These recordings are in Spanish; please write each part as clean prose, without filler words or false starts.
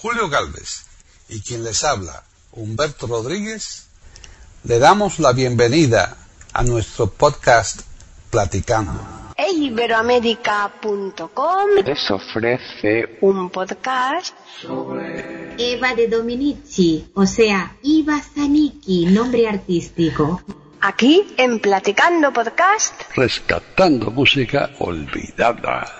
Julio Gálvez y quien les habla, Humberto Rodríguez, le damos la bienvenida a nuestro podcast Platicando. Iberoamerica.com les ofrece un podcast sobre Eva de Dominici, o sea, Iva Zanicki, nombre artístico. Aquí en Platicando Podcast, rescatando música olvidada.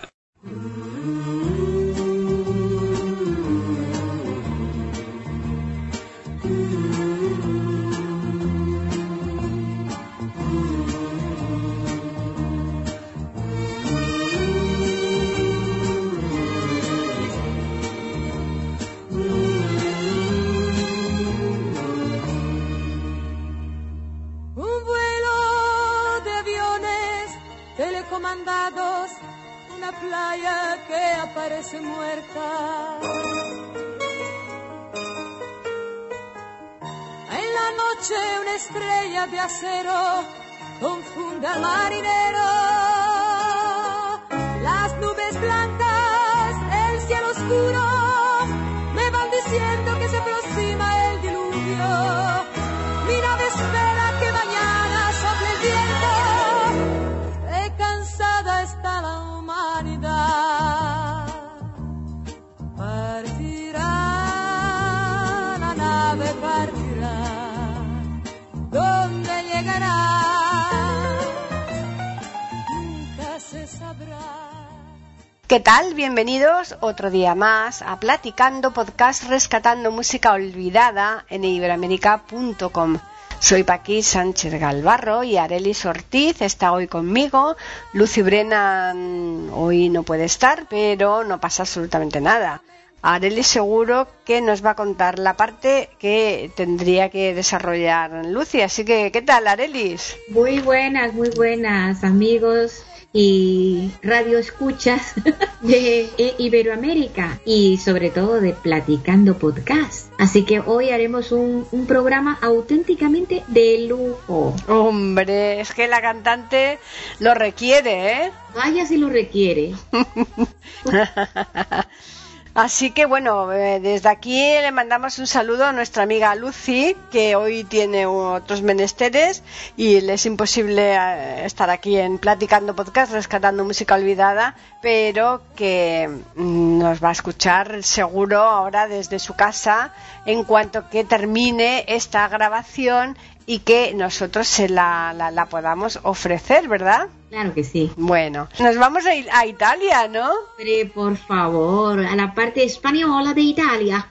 Telecomandados, una playa que aparece muerta. En la noche una estrella de acero confunde al marinero. Las nubes blancas, el cielo oscuro, me van diciendo que se aproxima el diluvio. Mi nave espera que mañana sople el viento. Cansada está la humanidad. Partirá, la nave partirá. ¿Dónde llegará? Nunca se sabrá. ¿Qué tal? Bienvenidos otro día más a Platicando Podcast, rescatando música olvidada en Iberoamerica.com. Soy Paqui Sánchez Galvarro y Arelis Ortiz está hoy conmigo. Lucy Brennan hoy no puede estar, pero no pasa absolutamente nada. Arelis seguro que nos va a contar la parte que tendría que desarrollar Lucy. Así que, ¿qué tal, Arelis? Muy buenas, amigos y radio escuchas de Iberoamérica y sobre todo de Platicando Podcast. Así que hoy haremos un programa auténticamente de lujo. Hombre, es que la cantante lo requiere, ¿eh? Vaya si lo requiere. Así que bueno, desde aquí le mandamos un saludo a nuestra amiga Lucy, que hoy tiene otros menesteres y le es imposible estar aquí en Platicando Podcast, rescatando música olvidada, pero que nos va a escuchar seguro ahora desde su casa en cuanto que termine esta grabación y que nosotros se la podamos ofrecer, ¿verdad? Claro que sí. Bueno, nos vamos a Italia, ¿no? Pero por favor, a la parte española de Italia.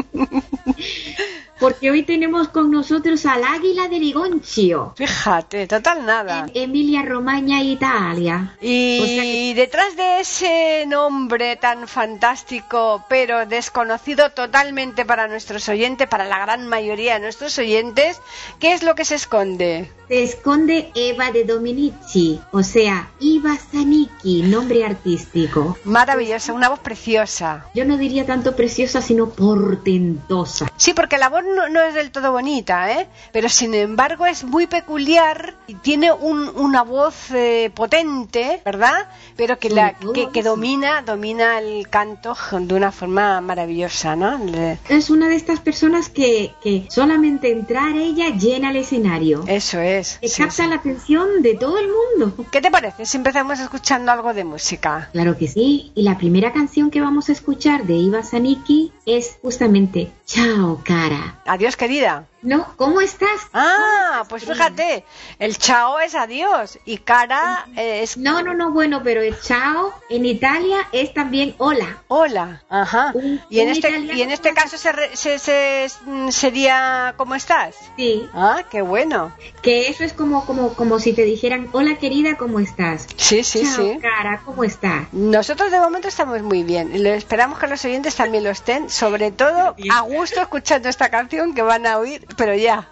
Porque hoy tenemos con nosotros al Águila de Ligoncio. Fíjate, total nada. En Emilia Romagna, Italia. Y o sea que detrás de ese nombre tan fantástico, pero desconocido totalmente para nuestros oyentes, para la gran mayoría de nuestros oyentes, ¿qué es lo que se esconde? se esconde Eva de Dominici, o sea, Iva Zanicki, nombre artístico. Maravillosa, una voz preciosa. Yo no diría tanto preciosa, sino portentosa. Sí, porque la voz no es del todo bonita, ¿eh? Pero sin embargo es muy peculiar y tiene una voz potente, ¿verdad? Pero que domina el canto de una forma maravillosa, ¿no? Es una de estas personas que solamente entrar ella llena el escenario. Eso es. Que capta la atención de todo el mundo. ¿Qué te parece si empezamos escuchando algo de música? Claro que sí. Y la primera canción que vamos a escuchar de Iva Zanicki es justamente Ciao, cara. Adiós, querida. No, ¿cómo estás? Pues fíjate, el chao es adiós y cara es... No, bueno, pero el chao en Italia es también hola. Hola, ajá. Y en este caso sería ¿cómo estás? Sí. Ah, qué bueno. Que eso es como si te dijeran hola querida, ¿cómo estás? Sí, chao, sí. cara, ¿cómo estás? Nosotros de momento estamos muy bien y esperamos que los oyentes también lo estén, sobre todo a gusto escuchando esta canción que van a oír, pero ya.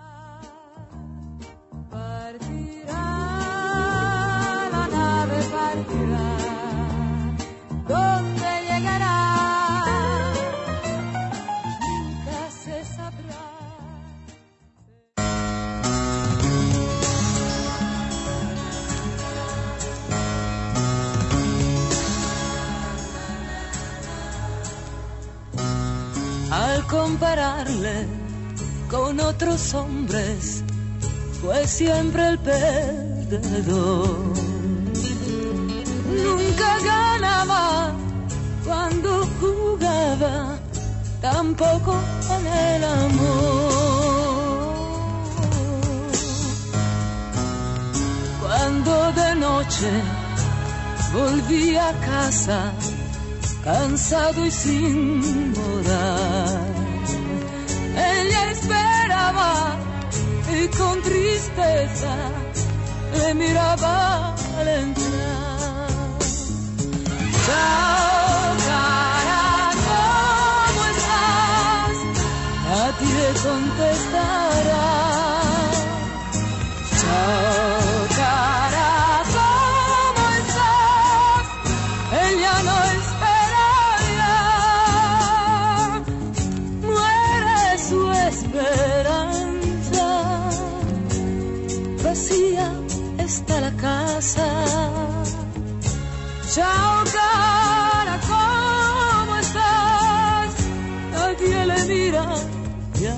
¿Dónde llegará? Nunca se sabrá. al compararle con otros hombres, fue siempre el perdedor. Nunca ganaba cuando jugaba, tampoco en el amor. Cuando de noche volví a casa, cansado y sin moral, ella esperaba y con tristeza le miraba al entrar. Chao, cara, ¿cómo estás? Nadie contestará. Chao, cara, ¿cómo estás? Ella no espera ya. Muere su esperanza. Vacía está la casa. Chao, cara, ¿cómo estás? Nadie le mira ya.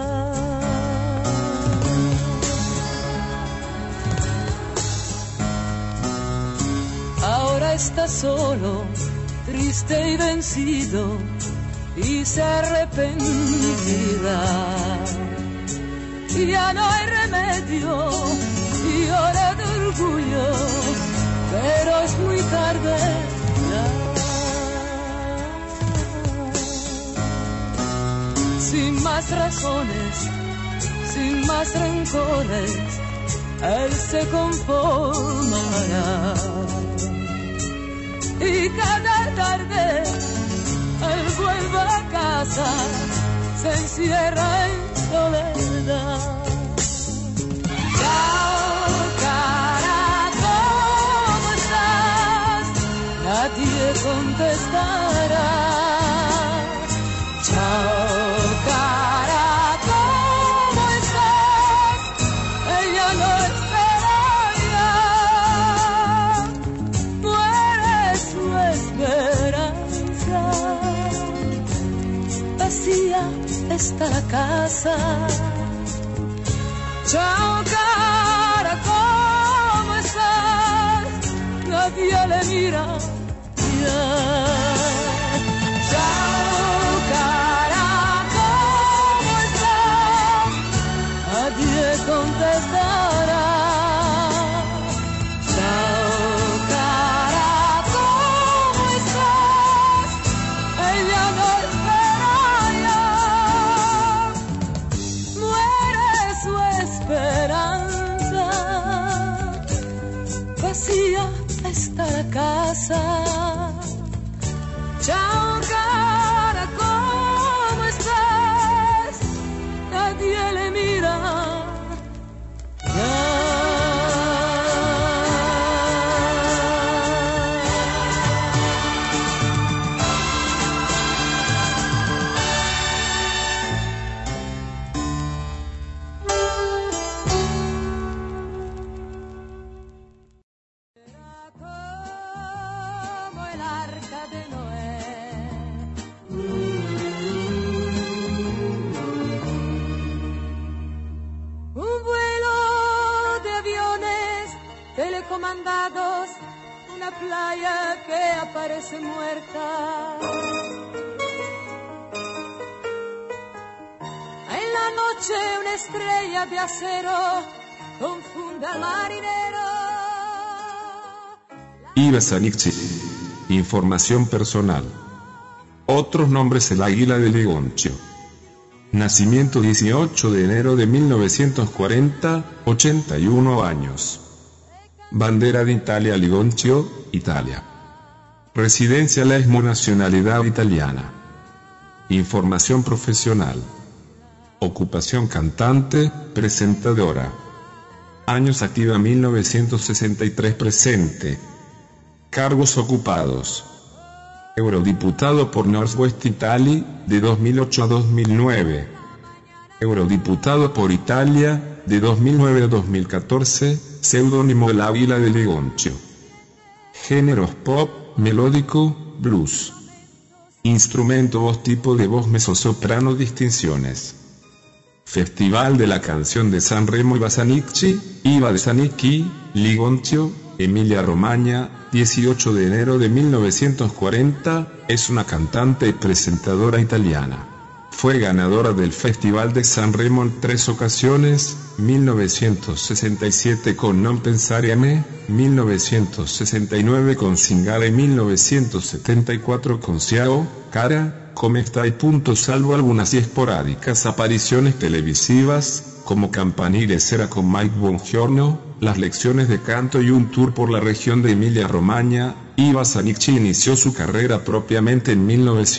Ahora está solo, triste y vencido, y se arrepentirá. Ya no hay remedio, y llora de orgullo, pero es muy tarde ya. Sin más razones, sin más rencores, él se conformará. Y cada tarde él vuelve a casa, se encierra en soledad. Chao, cara, ¿cómo estás? Nadie contestará. Chao, cara, ¿cómo estás? Ella no espera ya. Muere su esperanza. Vacía está la casa. Chao, cara, ¿cómo estás? Nadie le mira ya. Chao, cara, ¿cómo estás? Nadie contestará. Chao, cara, ¿cómo estás? Ella no espera ya. Muere su esperanza. Vacía está la casa. Chao, cara, ¿cómo estás? Nadie le mira ya. Como el arca de Noé. Un vuelo de aviones telecomandados, una playa que aparece muerta. En la noche una estrella de acero confunde al marinero. Iva Sanixi. Información personal. Otros nombres: el águila de Legoncio. Nacimiento 18 de enero de 1940, 81 años. Bandera de Italia: Legoncio, Italia. Residencia: Lesmo, nacionalidad italiana. Información profesional. Ocupación: cantante, presentadora. Años activa: 1963 presente. Cargos ocupados: eurodiputado por Northwest Italy, de 2008 a 2009. Eurodiputado por Italia, de 2009 a 2014, seudónimo El Águila de Legoncio. Géneros: pop, melódico, blues. Instrumento voz tipo de voz mezzosoprano distinciones. Festival de la canción de Sanremo y Basaniki, Iva de Zanicchi, Ligoncio, Emilia-Romagna, 18 de enero de 1940, es una cantante y presentadora italiana. Fue ganadora del Festival de Sanremo en 3 ocasiones, 1967 con Non pensare a me, 1969 con Singare y 1974 con Ciao, Cara, Come stai? Salvo algunas y esporádicas apariciones televisivas, como Campanile Sera con Mike Bongiorno, las lecciones de canto y un tour por la región de Emilia-Romagna. Iva Zanicchi inició su carrera propiamente en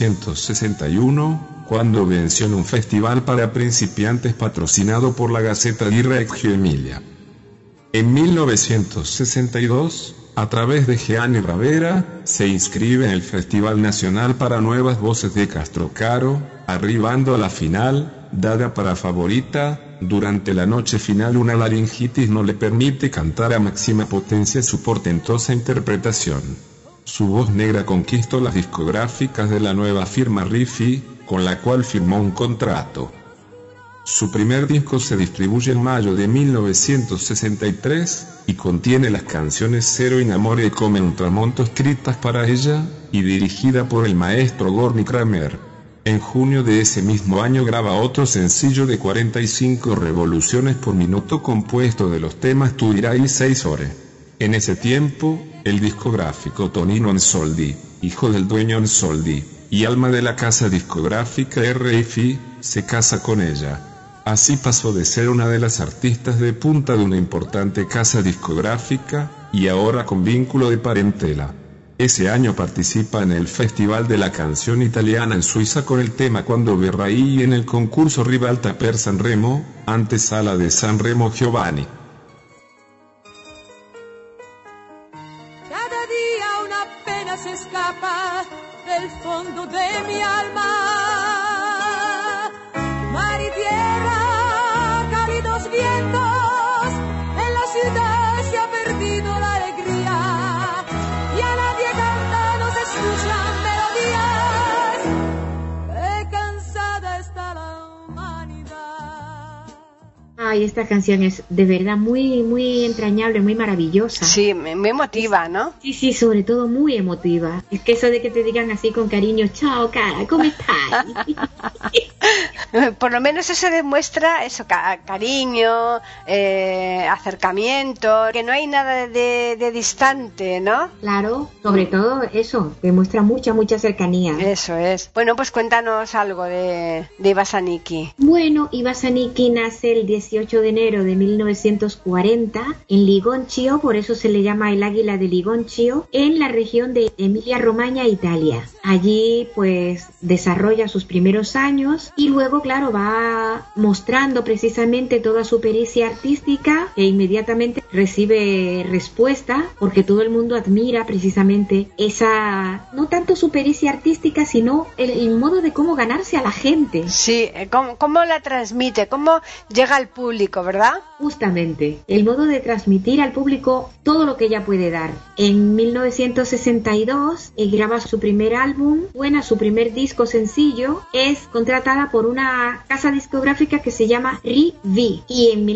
1961, cuando venció en un festival para principiantes patrocinado por la Gazzetta di Reggio Emilia. En 1962, a través de Gianni Ravera, se inscribe en el Festival Nacional para Nuevas Voces de Castrocaro, arribando a la final, dada para favorita. Durante la noche final una laringitis no le permite cantar a máxima potencia su portentosa interpretación. Su voz negra conquistó las discográficas de la nueva firma Riffi, con la cual firmó un contrato. Su primer disco se distribuye en mayo de 1963, y contiene las canciones Cero in Amore y Come un tramonto escritas para ella, y dirigida por el maestro Gorny Kramer. En junio de ese mismo año graba otro sencillo de 45 revoluciones por minuto compuesto de los temas Tu dirai y 6 ore. En ese tiempo, el discográfico Tonino Ansoldi, hijo del dueño Ansoldi, y alma de la casa discográfica RFI, se casa con ella. Así pasó de ser una de las artistas de punta de una importante casa discográfica, y ahora con vínculo de parentela. Ese año participa en el Festival de la Canción Italiana en Suiza con el tema Quando verrai y en el concurso Ribalta per Sanremo, antesala de Sanremo Giovanni. Cada día una pena se escapa del fondo de mi alma. Mar y tierra, cálidos vientos, en la ciudad se ha perdido la alegría. Y a nadie canta, no se escuchan melodías. Qué cansada está la humanidad. Ay, esta canción es de verdad muy, muy entrañable, muy maravillosa. Sí, me emotiva, ¿no? Sí, sí, sobre todo muy emotiva. Es que eso de que te digan así con cariño, chao, cara, ¿cómo estás? Por lo menos eso demuestra eso, cariño, acercamiento, que no hay nada de distante, ¿no? Claro, sobre todo eso, demuestra mucha, mucha cercanía. Eso es. Bueno, pues cuéntanos algo de Iva Zanicchi. Bueno, Iva Zanicchi nace el 18 de enero de 1940 en Ligoncio, por eso se le llama el águila de Ligoncio, en la región de Emilia-Romagna, Italia. Allí pues desarrolla sus primeros años y luego, claro, va mostrando precisamente toda su pericia artística e inmediatamente recibe respuesta porque todo el mundo admira precisamente esa, no tanto su pericia artística, sino el modo de cómo ganarse a la gente. Sí, cómo la transmite, cómo llega al público, ¿verdad? Justamente, el modo de transmitir al público todo lo que ella puede dar. En 1962 graba su primer álbum, su primer disco sencillo, es contratada por una casa discográfica que se llama Riffi, y en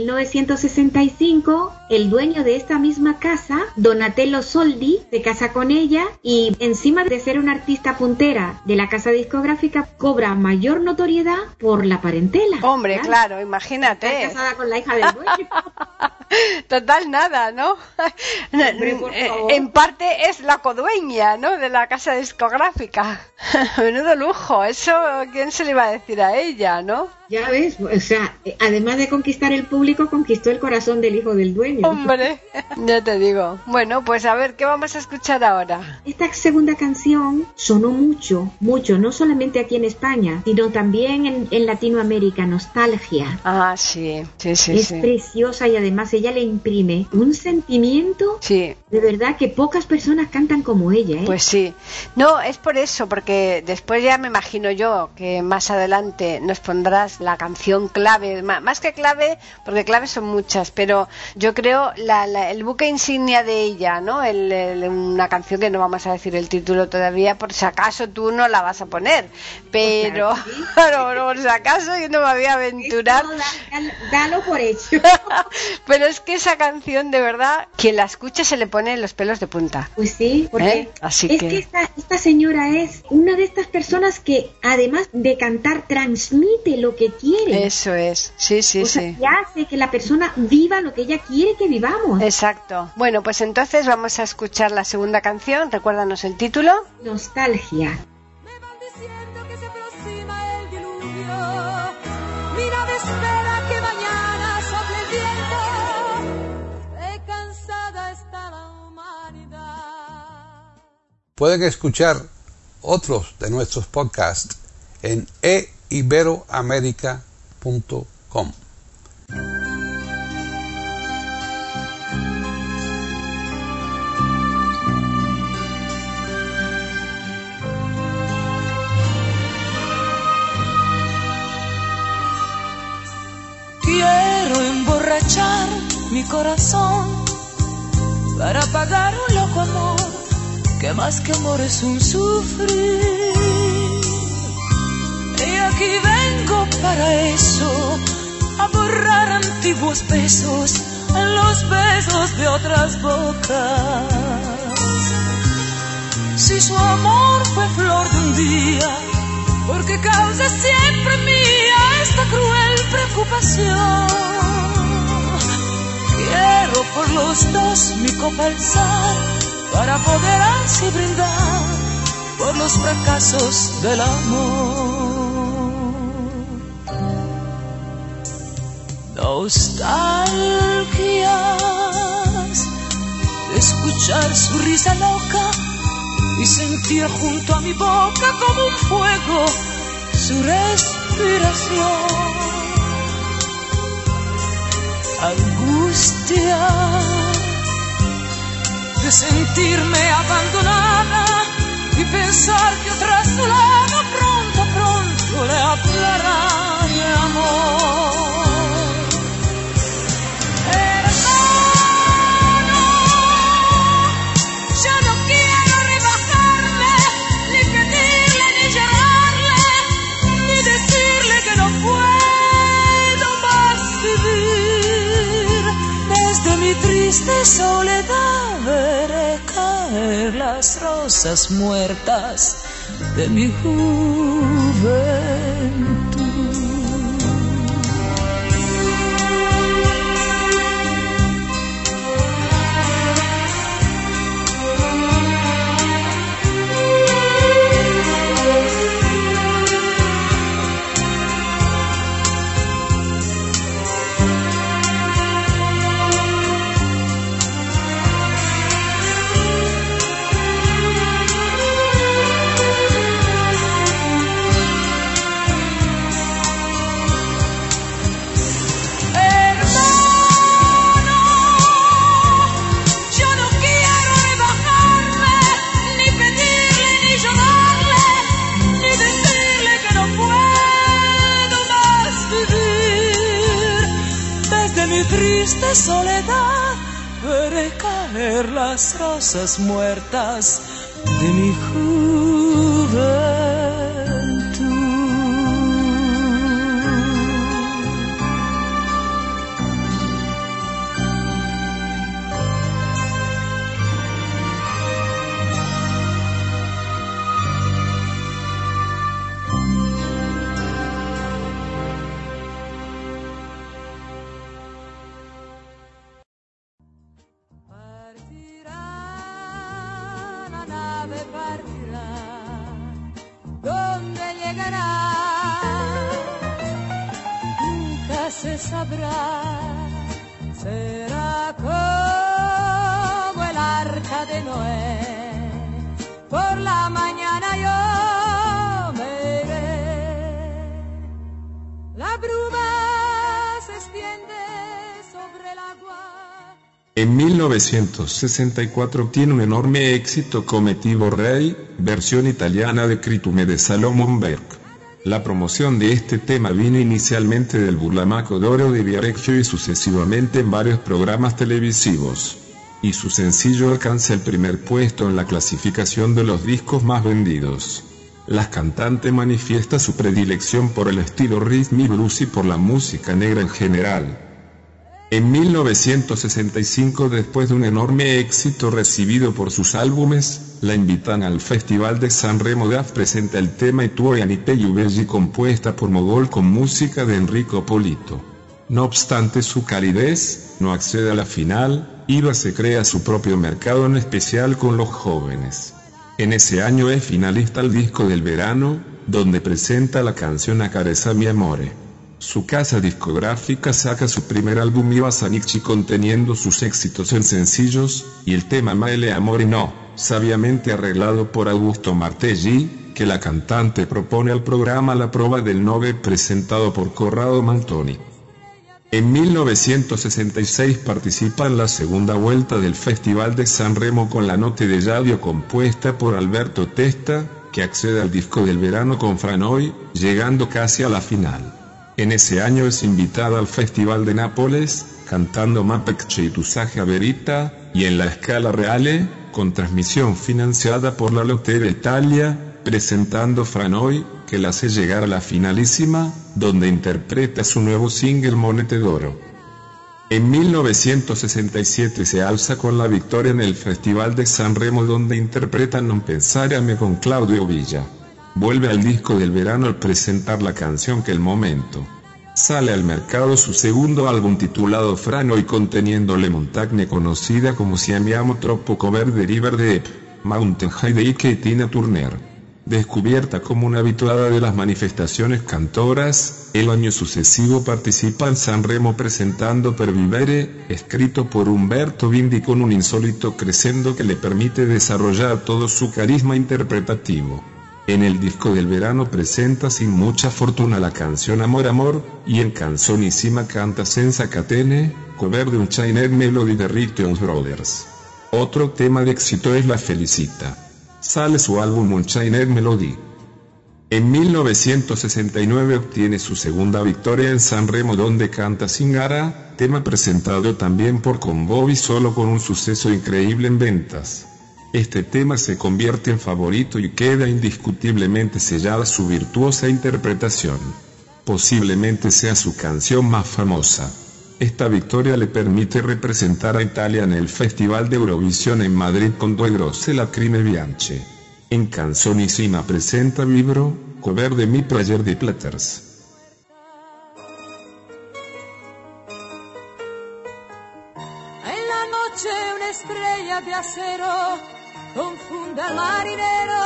1965 el dueño de esta misma casa, Donatello Soldi, se casa con ella y encima de ser una artista puntera de la casa discográfica cobra mayor notoriedad por la parentela. Hombre, claro, imagínate. Está casada con la hija del dueño. Total nada, ¿no? Hombre, por favor. En parte es la codueña, ¿no? De la casa discográfica. Menudo lujo, eso ¿quién se le iba a decir a ella, no? Ya ves, o sea, además de conquistar el público, conquistó el corazón del hijo del dueño. Hombre, ya te digo. Bueno, pues a ver, ¿qué vamos a escuchar ahora? Esta segunda canción sonó mucho, no solamente aquí en España, sino también en Latinoamérica, Nostalgia. Ah, sí. Es preciosa y además ella le imprime un sentimiento, sí, de verdad que pocas personas cantan como ella, ¿eh? Pues sí. No, es por eso, porque después ya me imagino yo que más adelante nos pondrás la canción clave, más que clave, porque claves son muchas, pero yo creo el buque insignia de ella, ¿no? Una canción que no vamos a decir el título todavía, por si acaso tú no la vas a poner, pero claro, por si acaso yo no me voy a aventurar. Dalo por hecho. Pero es que esa canción, de verdad, quien la escuche se le pone los pelos de punta. Pues sí, porque Así es que esta señora es una de estas personas que, además de cantar, transmite lo que quiere. Eso es, sí. O sea, que hace que la persona viva lo que ella quiere que vivamos. Exacto. Bueno, pues entonces vamos a escuchar la segunda canción. Recuérdanos el título. Nostalgia. Me van diciendo que se aproxima el diluvio. Mira, me espera que mañana sople el viento. Qué cansada está la humanidad. Pueden escuchar otros de nuestros podcasts en eiberoamerica.com. Quiero emborrachar mi corazón para pagar un loco amor, que más que amor es un sufrir. Y aquí vengo para eso, a borrar antiguos besos en los besos de otras bocas. Si su amor fue flor de un día, porque causa siempre mía esta cruel preocupación. Quiero por los dos mi copa alzar, para poder así brindar por los fracasos del amor. Nostalgias de escuchar su risa loca y sentir junto a mi boca como un fuego su respiración. Angustia de sentirme abandonada y pensar que otra a su lado pronto le hablará de amor. De soledad veré caer las rosas muertas de mi juventud. De soledad veré caer las rosas muertas de mi juventud. Será como el arca de Noé, por la mañana yo me iré. La bruma se extiende sobre el agua. En 1964 obtiene un enorme éxito Come ti vorrei, versión italiana de Critume de Salomon Berg. La promoción de este tema vino inicialmente del Burlamaco d'Oro de Viareggio y sucesivamente en varios programas televisivos. Y su sencillo alcanza el primer puesto en la clasificación de los discos más vendidos. La cantante manifiesta su predilección por el estilo rhythm y blues y por la música negra en general. En 1965, después de un enorme éxito recibido por sus álbumes, la invitan al Festival de Sanremo Daf presenta el tema I tuoi anni più belli compuesta por Mogol con música de Enrico Polito. No obstante su calidez, no accede a la final, Iva se crea su propio mercado en especial con los jóvenes. En ese año es finalista al disco del verano, donde presenta la canción Accarezza mi amore. Su casa discográfica saca su primer álbum Iva Zanicchi conteniendo sus éxitos en sencillos, y el tema Male Amore No, sabiamente arreglado por Augusto Martelli, que la cantante propone al programa La Prova del 9 presentado por Corrado Mantoni. En 1966 participa en la segunda vuelta del Festival de Sanremo con la Notte de Jadio compuesta por Alberto Testa, que accede al disco del verano con Franoi, llegando casi a la final. En ese año es invitada al Festival de Nápoles, cantando Mapecce y Tusaje Verita, y en la Scala Reale, con transmisión financiada por la Loteria Italia, presentando Franoi, que la hace llegar a la finalísima, donde interpreta su nuevo single Monete d'Oro. En 1967 se alza con la victoria en el Festival de Sanremo donde interpreta Non pensare a me con Claudio Villa. Vuelve al disco del verano al presentar la canción Que el momento. Sale al mercado su segundo álbum titulado Franoi conteniendo Le Montagne conocida como Si amiamo troppo cover de River Deep, Mountain High de Ike y Tina Turner. Descubierta como una habituada de las manifestaciones cantoras, el año sucesivo participa en Sanremo presentando Per Vivere, escrito por Umberto Bindi con un insólito crescendo que le permite desarrollar todo su carisma interpretativo. En el disco del verano presenta sin mucha fortuna la canción Amor Amor, y en Canzonissima canta Senza Catene, cover de un Unchained Melody de Rick Jones Brothers. Otro tema de éxito es La Felicita. Sale su álbum Unchained Melody. En 1969 obtiene su segunda victoria en Sanremo donde canta Singara, tema presentado también por Con Bobby solo con un suceso increíble en ventas. Este tema se convierte en favorito y queda indiscutiblemente sellada su virtuosa interpretación. Posiblemente sea su canción más famosa. Esta victoria le permite representar a Italia en el Festival de Eurovisión en Madrid con Due grosse lacrime bianche. En Canzonissima presenta Vibro, cover de Mi Prayer de Platters. En la noche una estrella de acero confunde al marinero.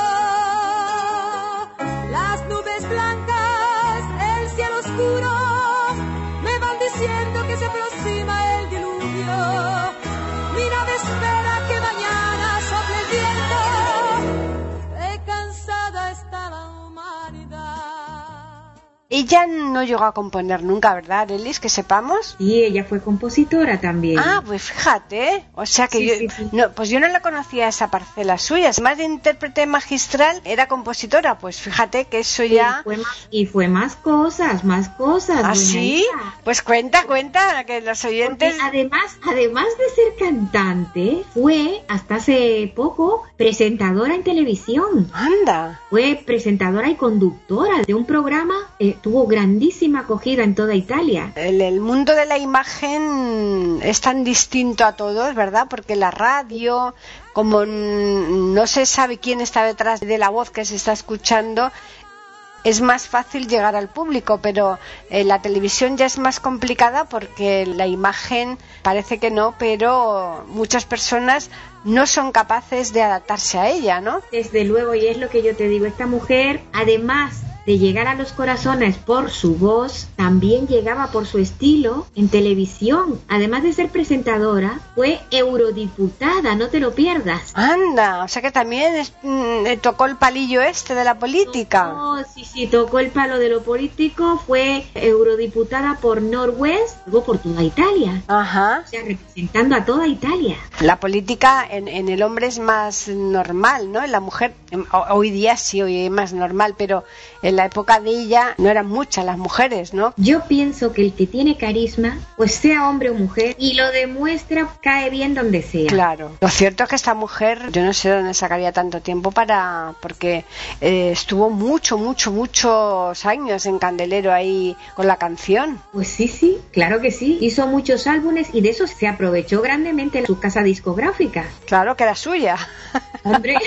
Las nubes blancas, el cielo oscuro me van diciendo que se aproxima el diluvio. Mi nave espera que mañana sople el viento. Qué cansada está la humanidad. Ella no llegó a componer nunca, ¿verdad, Elis? Que sepamos. Y ella fue compositora también. Ah, pues fíjate, o sea que Sí. No, pues yo no la conocía esa parcela suya, más de intérprete magistral, era compositora, pues fíjate que eso ya... Y fue más cosas. ¿Ah, doña sí? Isa. Pues cuenta, que los oyentes... Porque además de ser cantante, fue hasta hace poco presentadora en televisión. Anda. Fue presentadora y conductora de un programa, tuvo grandísima acogida en toda Italia. El mundo de la imagen es tan distinto a todos, ¿verdad? Porque la radio, como no se sabe quién está detrás de la voz que se está escuchando, es más fácil llegar al público, pero la televisión ya es más complicada porque la imagen parece que no, pero muchas personas no son capaces de adaptarse a ella, ¿no? Desde luego, y es lo que yo te digo, esta mujer, además de llegar a los corazones por su voz, también llegaba por su estilo en televisión. Además de ser presentadora, fue eurodiputada, no te lo pierdas. Anda, o sea que también tocó el palillo este de la política. Sí, tocó el palo de lo político, fue eurodiputada por Northwest, luego por toda Italia. Ajá. O sea, representando a toda Italia. La política en el hombre es más normal, ¿no? En la mujer, hoy día sí, hoy es más normal, pero en en la época de ella no eran muchas las mujeres, ¿no? Yo pienso que el que tiene carisma, pues sea hombre o mujer, y lo demuestra, cae bien donde sea. Claro. Lo cierto es que esta mujer, yo no sé dónde sacaría tanto tiempo porque estuvo muchos años en candelero ahí con la canción. Pues sí, claro que sí. Hizo muchos álbumes y de eso se aprovechó grandemente su casa discográfica. Claro que era suya. Hombre.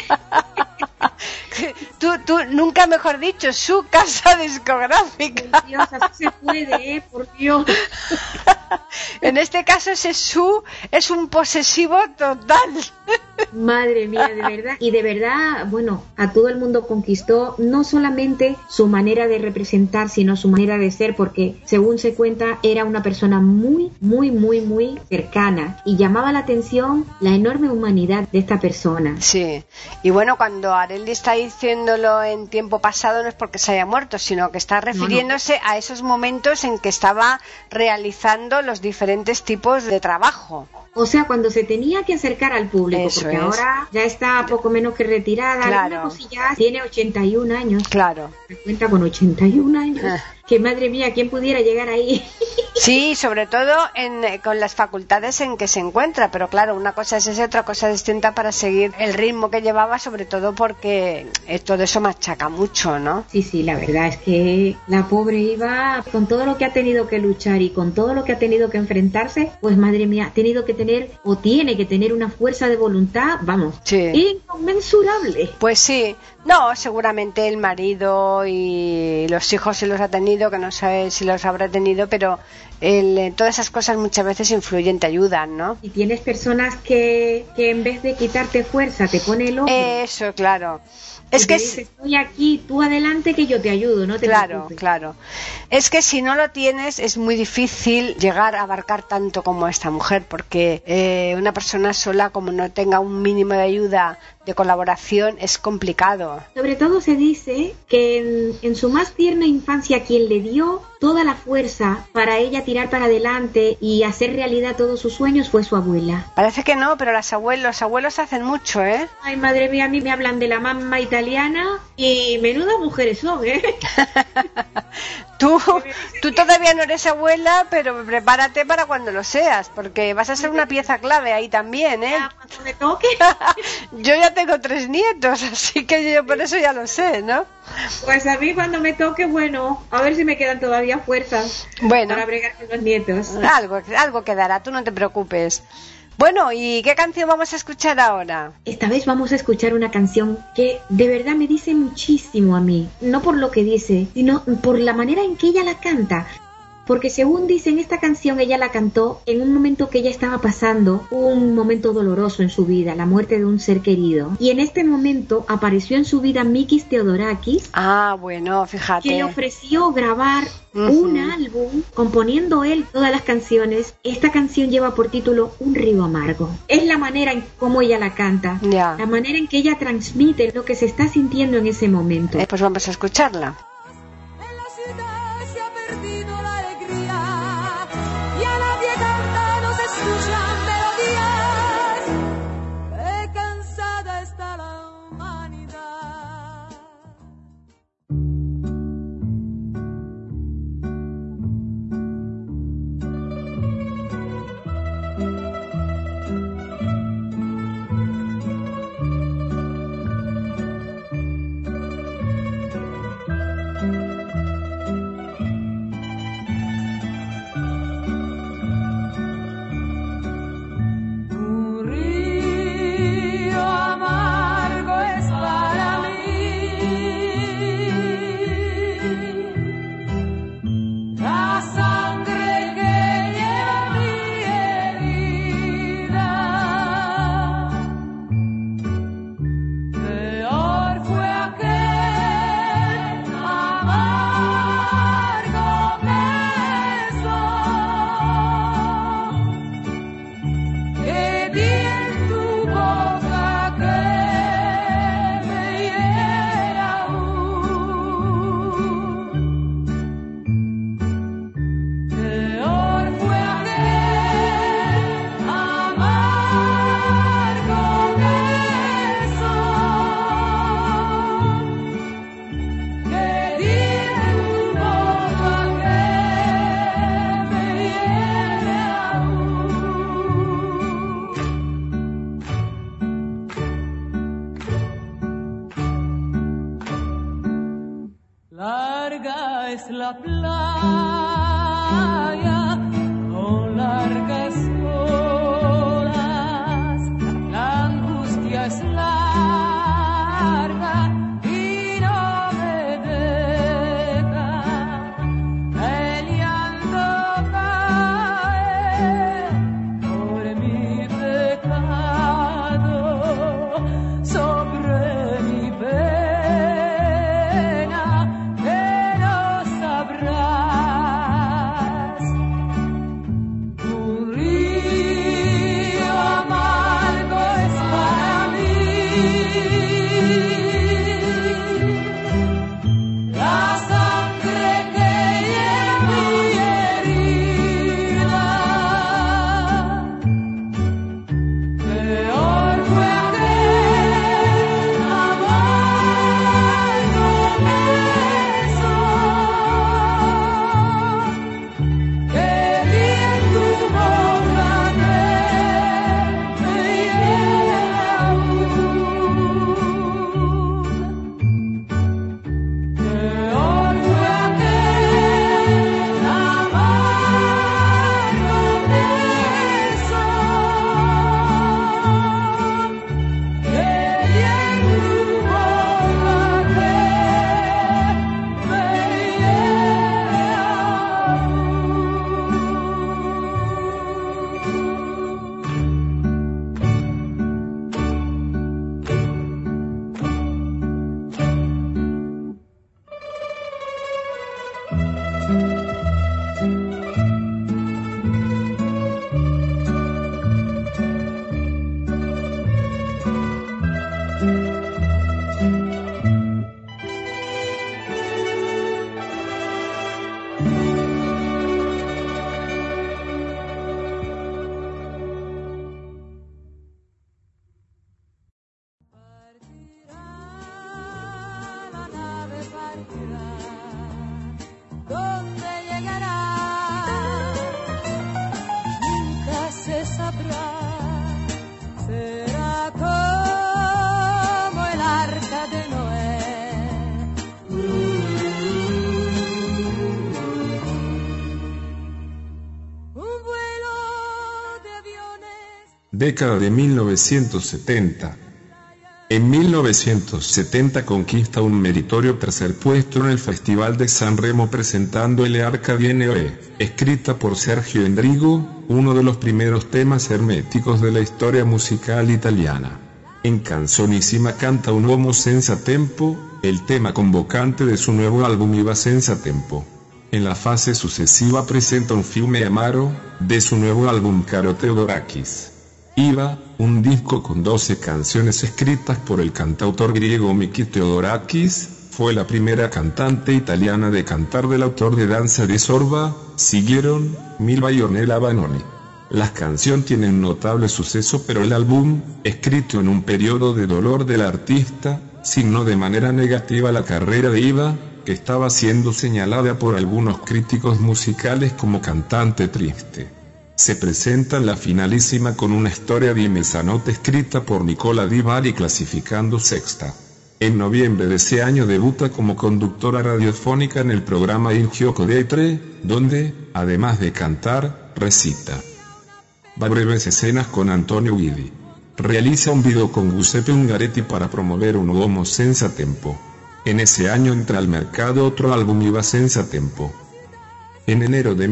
Tú nunca mejor dicho, su casa discográfica. Por Dios, así se puede, por Dios. En este caso ese su es un posesivo total. Madre mía, de verdad. Y de verdad, bueno, a todo el mundo conquistó no solamente su manera de representar, sino su manera de ser, porque según se cuenta era una persona muy cercana y llamaba la atención la enorme humanidad de esta persona. Sí, y bueno, cuando Areldi está diciéndolo en tiempo pasado no es porque se haya muerto, sino que está refiriéndose a esos momentos en que estaba realizando los diferentes tipos de trabajo. O sea, cuando se tenía que acercar al público, eso porque es. Ahora ya está poco menos que retirada, claro. Cosilla, tiene 81 años. Claro. Me cuenta con 81 años. Que madre mía, ¿quién pudiera llegar ahí? Sí, sobre todo con las facultades en que se encuentra, pero claro, una cosa es esa, otra cosa distinta para seguir el ritmo que llevaba, sobre todo porque todo eso machaca mucho, ¿no? Sí, la verdad es que la pobre iba con todo lo que ha tenido que luchar y con todo lo que ha tenido que enfrentarse, pues madre mía, ha tenido que tener o tiene que tener una fuerza de voluntad, vamos, inconmensurable. Pues sí. No, seguramente el marido y los hijos sí los ha tenido, que no sabe si los habrá tenido, pero todas esas cosas muchas veces influyen, te ayudan, ¿no? Y tienes personas que en vez de quitarte fuerza te pone el hombro. Eso, claro. Es que dice, estoy aquí, tú adelante que yo te ayudo, no te preocupes. Claro. Es que si no lo tienes es muy difícil llegar a abarcar tanto como esta mujer, porque una persona sola, como no tenga un mínimo de ayuda, de colaboración, es complicado. Sobre todo se dice que en su más tierna infancia quien le dio toda la fuerza para ella tirar para adelante y hacer realidad todos sus sueños fue su abuela. Parece que no, pero los abuelos hacen mucho, ¿eh? Ay, madre mía, a mí me hablan de la mamá italiana y menuda mujeres son, ¿eh? Tú todavía no eres abuela, pero prepárate para cuando lo seas, porque vas a ser una pieza clave ahí también, ¿eh? Cuando me toque. Yo ya tengo 3 nietos, así que yo por eso ya lo sé, ¿no? Pues a mí cuando me toque, bueno, a ver si me quedan todavía fuerzas para bregar con los nietos. Algo quedará, tú no te preocupes. Bueno, ¿y qué canción vamos a escuchar ahora? Esta vez vamos a escuchar una canción que de verdad me dice muchísimo a mí. No por lo que dice, sino por la manera en que ella la canta. Porque según dicen, esta canción ella la cantó en un momento que ella estaba pasando un momento doloroso en su vida, la muerte de un ser querido. Y en este momento apareció en su vida Mikis Theodorakis. Ah, bueno, fíjate. Que le ofreció grabar un álbum componiendo él todas las canciones. Esta canción lleva por título Un río amargo. Es la manera en cómo ella la canta, la manera en que ella transmite lo que se está sintiendo en ese momento. Pues vamos a escucharla. angustia es la playa con largas olas, la angustia es larga y no me deja, el llanto cae por mi pecado sobre mi pena que no sabrás. Un río amargo es para mí la sangre que lleva mi herida. Peor fue aquel amargo beso que vi en tu boca que me hiera aún. Peor fue aquel amargo beso que vi en tu boca que me la nave partirá, ¿dónde llegará? Nunca se sabrá, será como el arca de Noé. Un vuelo de aviones. Década de 1970. En 1970 conquista un meritorio tercer puesto en el Festival de San Remo presentando El Arca di Noè, escrita por Sergio Endrigo, uno de los primeros temas herméticos de la historia musical italiana. En Canzonissima canta un uomo senza tempo, el tema convocante de su nuevo álbum Iva senza tempo. En la fase sucesiva presenta un fiume amaro, de su nuevo álbum Caro Theodorakis. Iva, un disco con 12 canciones escritas por el cantautor griego Mikis Theodorakis, fue la primera cantante italiana de cantar del autor de Danza di Sorba, siguieron Milva y Ornella Vanoni. Las canciones tienen un notable suceso, pero el álbum, escrito en un periodo de dolor del artista, signó de manera negativa la carrera de Iva, que estaba siendo señalada por algunos críticos musicales como cantante triste. Se presenta en la finalísima con una storia di mezzanotte escrita por Nicola Di Bari clasificando sexta. En noviembre de ese año debuta como conductora radiofónica en el programa Il Gioco dei Tre, donde, además de cantar, recita. Va breves escenas con Antonio Guidi. Realiza un video con Giuseppe Ungaretti para promover un uomo senza tempo. En ese año entra al mercado otro álbum Iva senza tempo. En enero de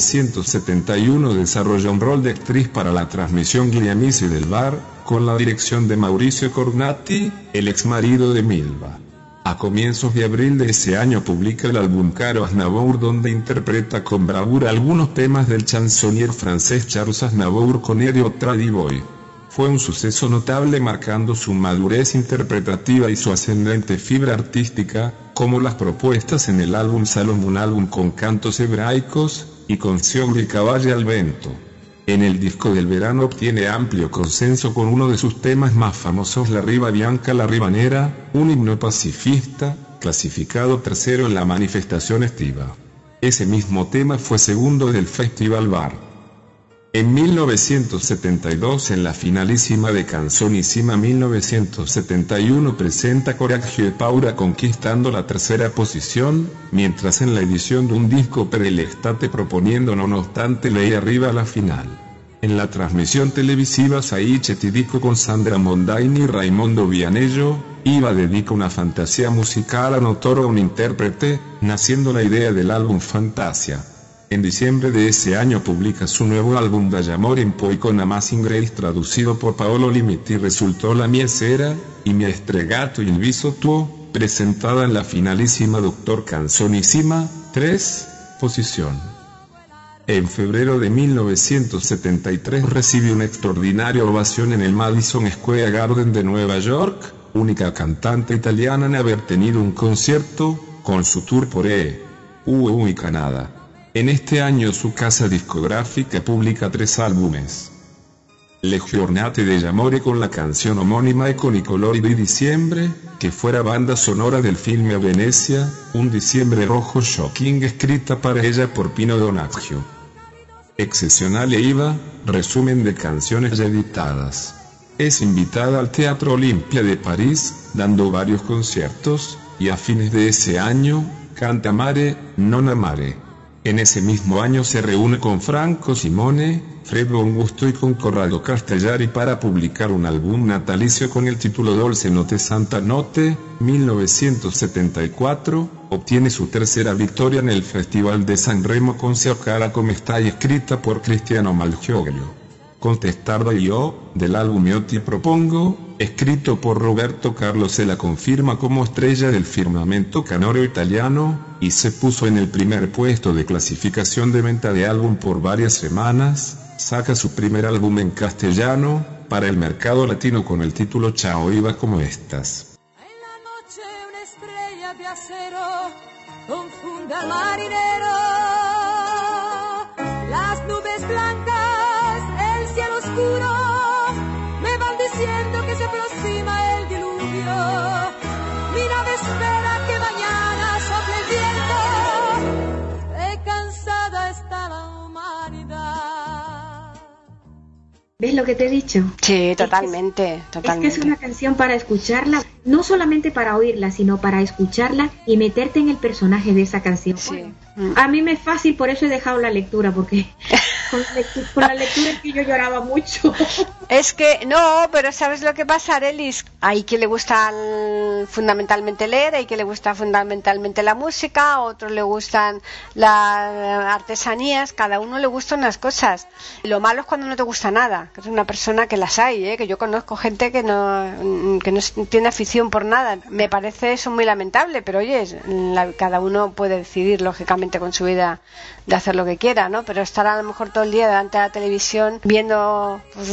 1971 desarrolla un rol de actriz para la transmisión Guglielmisi del Bar, con la dirección de Mauricio Cornatti, el ex marido de Milva. A comienzos de abril de ese año publica el álbum Caro Aznavour, donde interpreta con bravura algunos temas del chansonnier francés Charles Aznavour con Erio Tradi Boy. Fue un suceso notable marcando su madurez interpretativa y su ascendente fibra artística, como las propuestas en el álbum Salom, un álbum con cantos hebraicos, y con Siogli Cavalli al Vento. En el disco del verano obtiene amplio consenso con uno de sus temas más famosos, La Riva Bianca la Riva Nera, un himno pacifista, clasificado tercero en la manifestación estiva. Ese mismo tema fue segundo del Festival Bar. En 1972, en la finalísima de Canzonissima 1971, presenta Coraggio e Paura conquistando la tercera posición, mientras en la edición de un disco per l'estate proponiendo Nonostante lei arriva alla final. En la transmisión televisiva Saice ti dico con Sandra Mondaini y Raimondo Vianello, Iva dedica una fantasía musical a un autor o un intérprete, naciendo la idea del álbum Fantasia. En diciembre de ese año publica su nuevo álbum D'amore in poi con Amazing Grace, traducido por Paolo Limiti. Resultó La mia sera y Mi estregato il viso tuo, presentada en la finalísima Doctor Canzonissima, 3, posición. En febrero de 1973 recibe una extraordinaria ovación en el Madison Square Garden de Nueva York, única cantante italiana en haber tenido un concierto, con su tour por EU y Canadá. En este año su casa discográfica publica 3 álbumes. Le Giornate dell'amore con la canción homónima e con i colori di diciembre, que fuera banda sonora del filme A Venecia, Un diciembre rojo shocking, escrita para ella por Pino Donaggio. Excepcional e Iva, resumen de canciones ya editadas. Es invitada al Teatro Olimpia de París, dando varios conciertos, y a fines de ese año, canta Amare, non amare. En ese mismo año se reúne con Franco Simone, Fred Bongusto y con Corrado Castellari para publicar un álbum natalicio con el título Dolce Notte Santa Notte. 1974, obtiene su tercera victoria en el Festival de Sanremo con Se Cara come stai, escrita por Cristiano Malgioglio. Contestarda Io, del álbum Io ti propongo, escrito por Roberto Carlos, se la confirma como estrella del firmamento canóreo italiano, y se puso en el primer puesto de clasificación de venta de álbum por varias semanas. Saca su primer álbum en castellano, para el mercado latino, con el título Ciao Iva como estas. En la noche una estrella de acero confunde al marinero, las nubes blancas, el cielo oscuro, me van diciendo que se aproxima el diluvio. Mi nave espera que mañana sople el viento, cansada está la humanidad. ¿Ves lo que te he dicho? Sí, totalmente, Es totalmente. que es una canción para escucharla, no solamente para oírla, sino para escucharla y meterte en el personaje de esa canción. Sí. A mí me es fácil, por eso he dejado la lectura, porque con la lectura es que yo lloraba mucho. Es que, no, pero ¿sabes lo que pasa, Arelis? Hay quien le gusta fundamentalmente leer, hay quien le gusta fundamentalmente la música, a otros le gustan las artesanías, cada uno le gustan unas cosas. Lo malo es cuando no te gusta nada, que es una persona que las hay, que yo conozco gente que no tiene afición por nada. Me parece eso muy lamentable, pero oye, cada uno puede decidir, lógicamente, con su vida, de hacer lo que quiera, ¿no? Pero estar a lo mejor todo el día delante de la televisión viendo pues,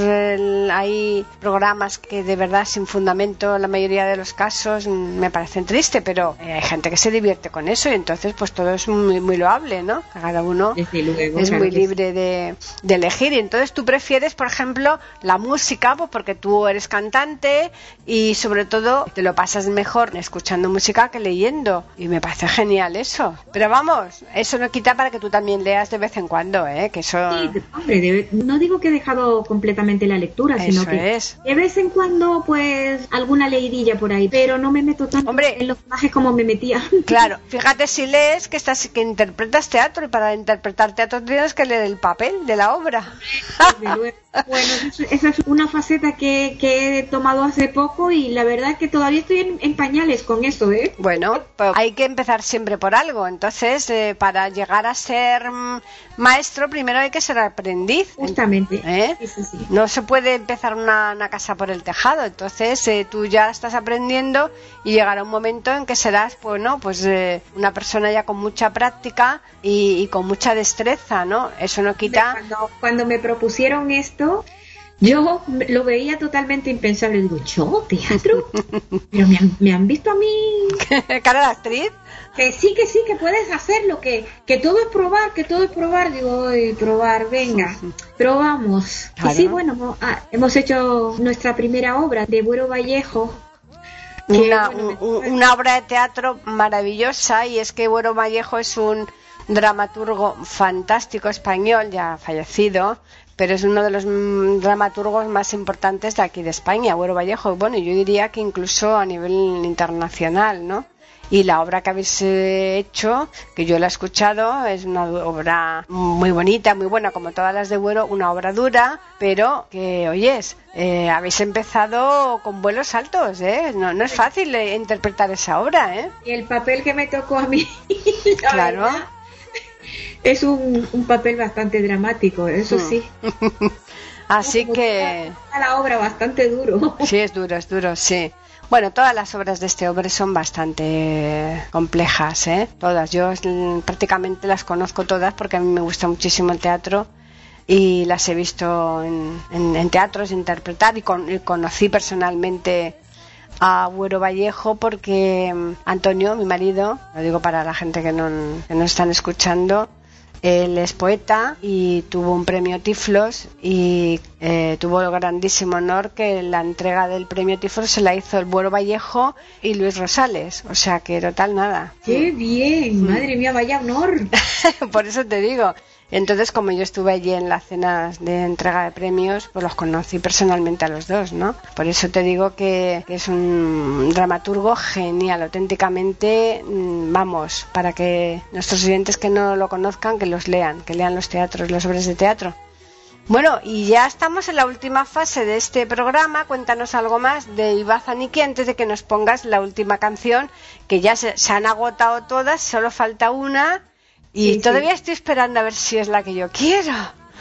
hay programas que de verdad sin fundamento, la mayoría de los casos, me parecen tristes, pero hay gente que se divierte con eso y entonces pues todo es muy, muy loable, ¿no? Cada uno Desde luego, es claro muy que libre de elegir, y entonces tú prefieres, por ejemplo, la música, pues porque tú eres cantante y sobre todo te lo pasas mejor escuchando música que leyendo, y me parece genial eso. Pero vamos, eso no quita para que tú también leas de vez en cuando, que eso... Sí, hombre, no digo que he dejado completamente la lectura, sino Eso que es. de vez en cuando, pues, alguna leidilla por ahí, pero no me meto tanto Hombre, en los personajes como me metía. Claro, fíjate si lees que interpretas teatro, y para interpretar teatro tienes que leer el papel de la obra. Desde luego. Bueno, esa es una faceta que he tomado hace poco y la verdad es que todavía estoy en pañales con eso, ¿eh? Bueno, pues hay que empezar siempre por algo. Entonces, para llegar a ser maestro, primero hay que ser aprendiz. Justamente. ¿Eh? Sí. No se puede empezar una casa por el tejado. Entonces, tú ya estás aprendiendo y llegará un momento en que serás, bueno, pues una persona ya con mucha práctica y con mucha destreza, ¿no? Eso no quita... Cuando me propusieron esto, yo lo veía totalmente impensable. Digo, ¿yo? ¿Teatro? Pero me han visto a mí... ¿Cara de actriz? Que sí, que puedes hacerlo, que todo es probar, Digo, probar, venga, probamos. Claro. Y sí, bueno, hemos hecho nuestra primera obra de Buero Vallejo. Una obra de teatro maravillosa, y es que Buero Vallejo es un dramaturgo fantástico español, ya fallecido, pero es uno de los dramaturgos más importantes de aquí de España, Buero Vallejo. Bueno, yo diría que incluso a nivel internacional, ¿no? Y la obra que habéis hecho, que yo la he escuchado, es una obra muy bonita, muy buena, como todas las de Buero, una obra dura, pero que, oyes, habéis empezado con vuelos altos, ¿eh? No es fácil interpretar esa obra, ¿eh? Y el papel que me tocó a mí, claro, verdad, es un papel bastante dramático, eso sí. Así que... La obra bastante duro. Sí, es duro, sí. Bueno, todas las obras de este hombre son bastante complejas, ¿eh? Todas. Yo prácticamente las conozco todas porque a mí me gusta muchísimo el teatro y las he visto en teatros interpretar, y conocí personalmente a Buero Vallejo porque Antonio, mi marido, lo digo para la gente que no están escuchando, él es poeta y tuvo un premio Tiflos, y tuvo el grandísimo honor que la entrega del premio Tiflos se la hizo el Buero Vallejo y Luis Rosales, o sea que total nada. ¡Qué bien! ¡Madre mía, vaya honor! Por eso te digo. Entonces, como yo estuve allí en las cenas de entrega de premios, pues los conocí personalmente a los dos, ¿no? Por eso te digo que es un dramaturgo genial, auténticamente, vamos, para que nuestros oyentes que no lo conozcan, que los lean, que lean los teatros, las obras de teatro. Bueno, y ya estamos en la última fase de este programa. Cuéntanos algo más de Ibazaniki antes de que nos pongas la última canción, que ya se han agotado todas, solo falta una. Y sí, todavía estoy esperando a ver si es la que yo quiero.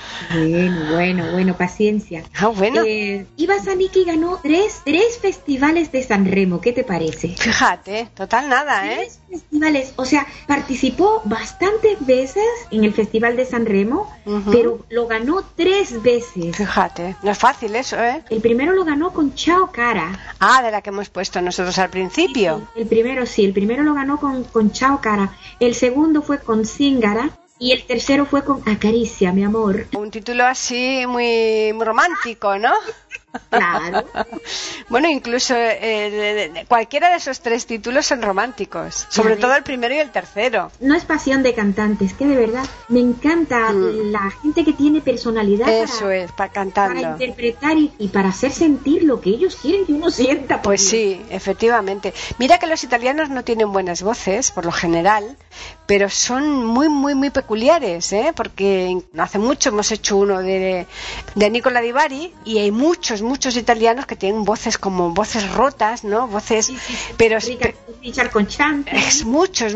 Bueno, paciencia. Bueno. Ibazaniki ganó tres festivales de Sanremo, ¿qué te parece? Fíjate, total nada, 3 festivales, o sea, participó bastantes veces en el Festival de Sanremo, pero lo ganó 3 veces. Fíjate, no es fácil eso, ¿eh? El primero lo ganó con Chao Cara. Ah, de la que hemos puesto nosotros al principio. Sí, el primero lo ganó con Chao Cara. El segundo fue con Zingara. Y el tercero fue con Acaricia, mi amor. Un título así muy romántico, ¿no? Claro. Bueno, incluso cualquiera de esos 3 títulos son románticos, sobre todo el primero y el tercero. No es pasión de cantantes, que de verdad me encanta la gente que tiene personalidad. Eso para cantando, para interpretar y para hacer sentir lo que ellos quieren que uno sienta. Pues sí, efectivamente. Mira que los italianos no tienen buenas voces, por lo general, pero son muy peculiares, ¿eh? Porque hace mucho hemos hecho uno de Nicola Di Bari, y hay muchos italianos que tienen voces como voces rotas, ¿no? Voces, sí. Pero Richard Conchante. Muchos,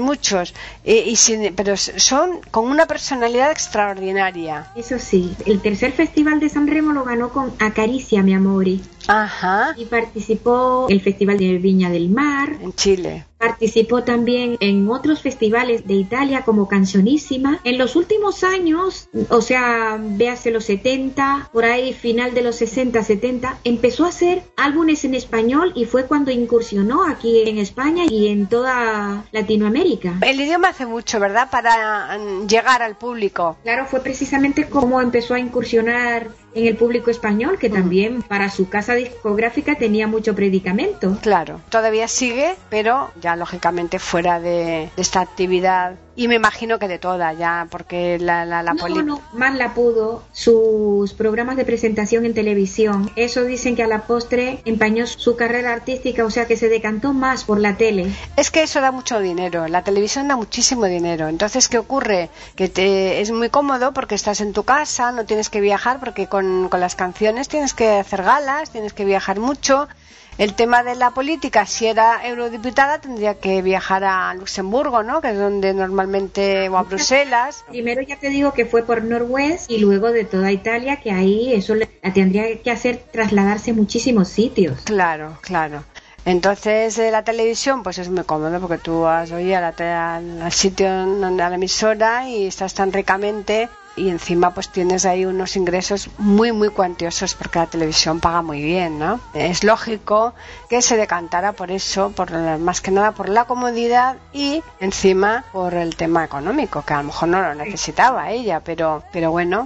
pero son con una personalidad extraordinaria. Eso sí, el tercer festival de Sanremo lo ganó con Acaricia, mi amori. Ajá. Y participó el Festival de Viña del Mar en Chile. Participó también en otros festivales de Italia como Cancionísima. En los últimos años, o sea, véase los 70, por ahí final de los 60, 70, empezó a hacer álbumes en español, y fue cuando incursionó aquí en España y en toda Latinoamérica. El idioma hace mucho, ¿verdad?, para llegar al público. Claro, fue precisamente como empezó a incursionar en el público español, que también para su casa discográfica tenía mucho predicamento. Claro, todavía sigue, pero ya lógicamente fuera de esta actividad, y me imagino que de toda ya, porque No, más la pudo, sus programas de presentación en televisión, eso dicen que a la postre empañó su carrera artística, o sea que se decantó más por la tele. Es que eso da mucho dinero, la televisión da muchísimo dinero. Entonces, ¿qué ocurre? Que es muy cómodo porque estás en tu casa, no tienes que viajar, porque con las canciones tienes que hacer galas, tienes que viajar mucho. El tema de la política, si era eurodiputada, tendría que viajar a Luxemburgo, ¿no?, que es donde normalmente, o a Bruselas. Primero ya te digo que fue por Norwest, y luego de toda Italia, que ahí eso la tendría que hacer trasladarse a muchísimos sitios. Claro. Entonces, la televisión pues es muy cómodo, porque tú vas al sitio, a la emisora, y estás tan ricamente y encima pues tienes ahí unos ingresos muy muy cuantiosos porque la televisión paga muy bien, ¿no? Es lógico que se decantara por eso, más que nada por la comodidad y encima por el tema económico, que a lo mejor no lo necesitaba ella, pero bueno,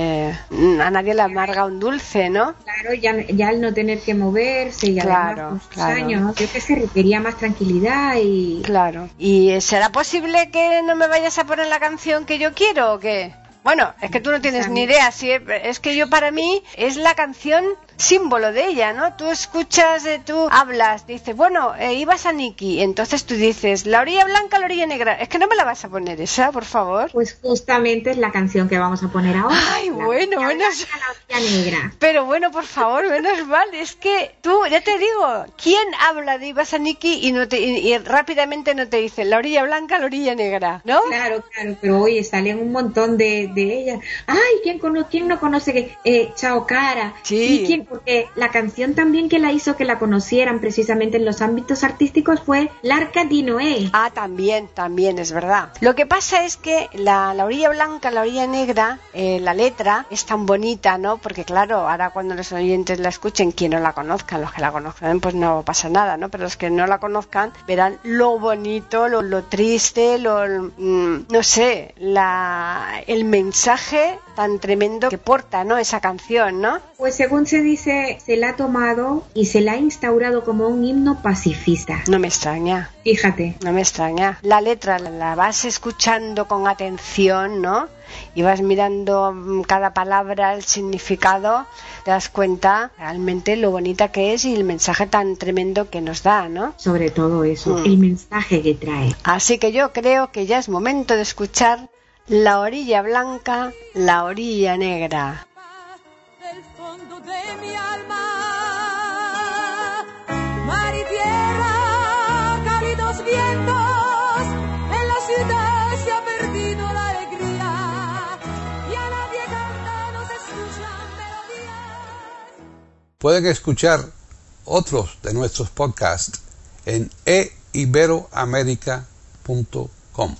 a nadie le amarga un dulce, ¿no? Claro, ya al no tener que moverse y además con sus años, yo que sé, requería más tranquilidad y... Claro. ¿Y será posible que no me vayas a poner la canción que yo quiero o qué? Bueno, es que tú no tienes ni idea, sí, es que yo para mí es la canción símbolo de ella, ¿no? Tú escuchas, tú hablas, dices, bueno, ibas a Nikki, entonces tú dices, la orilla blanca, la orilla negra. Es que no me la vas a poner esa, por favor. Pues justamente es la canción que vamos a poner ahora. Ay, bueno, la orilla negra. Pero bueno, por favor, menos mal, es que tú, ya te digo, ¿quién habla de ibas a Nikki y rápidamente no te dice la orilla blanca, la orilla negra, ¿no? Claro, pero oye, salen un montón de ellas. Ay, ¿quién no conoce Chao Cara? Sí. ¿Y quién? Porque la canción también que la hizo que la conocieran precisamente en los ámbitos artísticos fue l'Arca di Noé. Ah, también, es verdad. Lo que pasa es que la orilla blanca, la orilla negra, la letra es tan bonita, ¿no? Porque claro, ahora cuando los oyentes la escuchen, quien no la conozcan, los que la conozcan, pues no pasa nada, ¿no? Pero los que no la conozcan verán lo bonito, lo triste, no sé, el mensaje tan tremendo que porta, ¿no? Esa canción, ¿no? Pues según se dice, se la ha tomado y se la ha instaurado como un himno pacifista. No me extraña. Fíjate. No me extraña. La letra la vas escuchando con atención, ¿no? Y vas mirando cada palabra, el significado, te das cuenta realmente lo bonita que es y el mensaje tan tremendo que nos da, ¿no? Sobre todo eso, el mensaje que trae. Así que yo creo que ya es momento de escuchar la orilla blanca, la orilla negra. Del fondo de mi alma, mar y tierra, cálidos vientos, en la ciudad se ha perdido la alegría, y a nadie canta, no se escuchan melodías. Pueden escuchar otros de nuestros podcasts en eiberoamerica.com.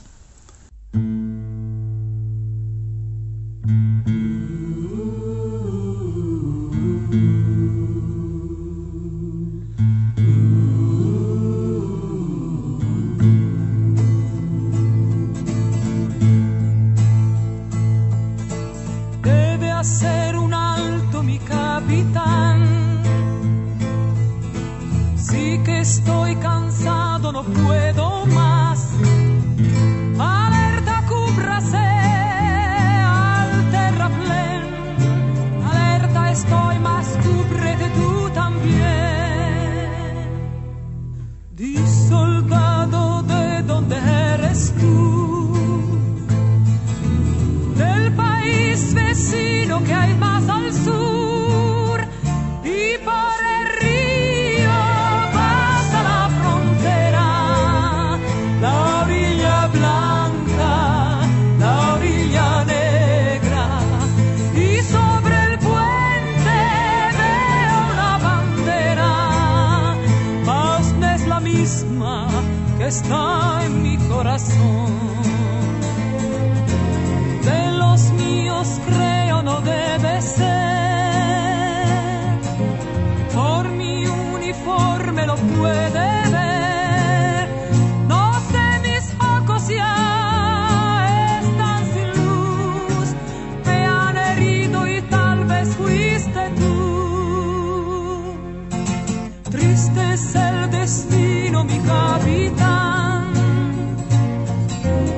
Debe hacer un alto mi capitán, sí que estoy cansado, no puedo más. Alerta, cúbrase al terraplén, alerta, estoy más, cúbrete tú también. Di, soldado, ¿de dónde eres tú? Del país vecino que hay más al sur, y por el río pasa la frontera, la orilla blanca, la orilla negra, y sobre el puente veo una bandera, mas no es la misma que está en mi corazón. De los míos creo no debe ser, por mi uniforme lo puede ver. No sé, mis ojos ya están sin luz, me han herido y tal vez fuiste tú. Triste es el destino, mi capitán,